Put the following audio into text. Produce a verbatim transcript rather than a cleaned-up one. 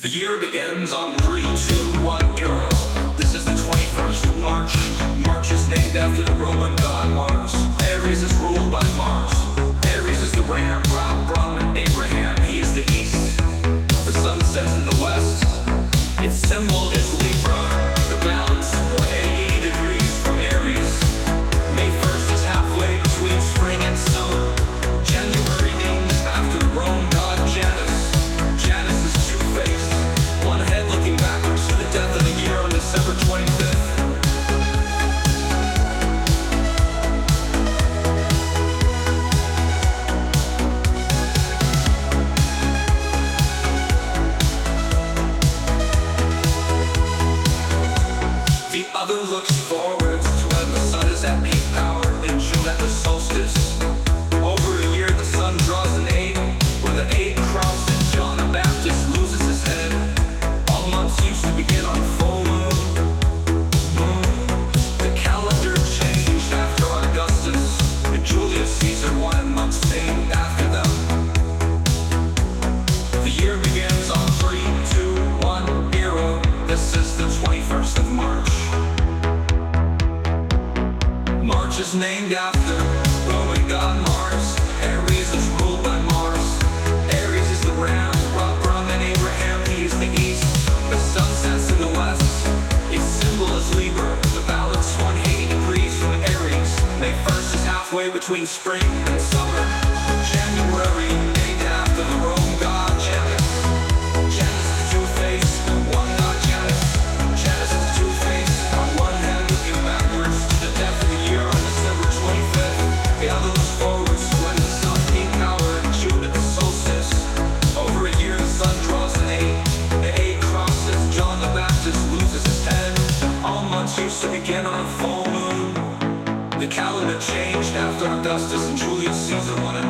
The year begins on three, two, one, euro. This is the twenty-first of March. March is named after the Roman god Mars. Aries is ruled by Mars. Aries is the ram, Ra, Brahman, Abraham. He is the east. The sun sets in the west. Its symbol is Libra. The balance one hundred eighty degrees from Aries. May first is halfway between spring and summer. January named after the Roman god Janus. Janus is two-faced, one head looking backwards to the death of the year on December twenty-fifth. The other looks forward to when the sun is at peak power in June at the solstice. Over a year the sun draws an eight, where the eight crosses John the Baptist loses his head. All months used to begin on full moon. Moon. The calendar changed after Augustus and Julius Caesar, one month named after them. The year begins on three, two, one, zero. This is the twenty-first of March. March is named after Roman god Mars. Aries is ruled by Mars. Aries is the ram, Ra, Brahman, Abraham. He is the east. The sun sets in the west. Its symbol is Libra. The balance one hundred eighty degrees from Aries. May first is halfway between spring and summer. January named after the Roman god Janus. Janus is two-faced, one god Janus. Janus is two-faced, on one hand looking backwards to the death of the year on December twenty-fifth. The other looks forwards to when the sun peak power in June at the solstice. Over a year the sun draws an eight. The eight crosses John the Baptist loses his head. All months used to begin on a full moon. The calendar changed after Augustus and Julius Caesar won an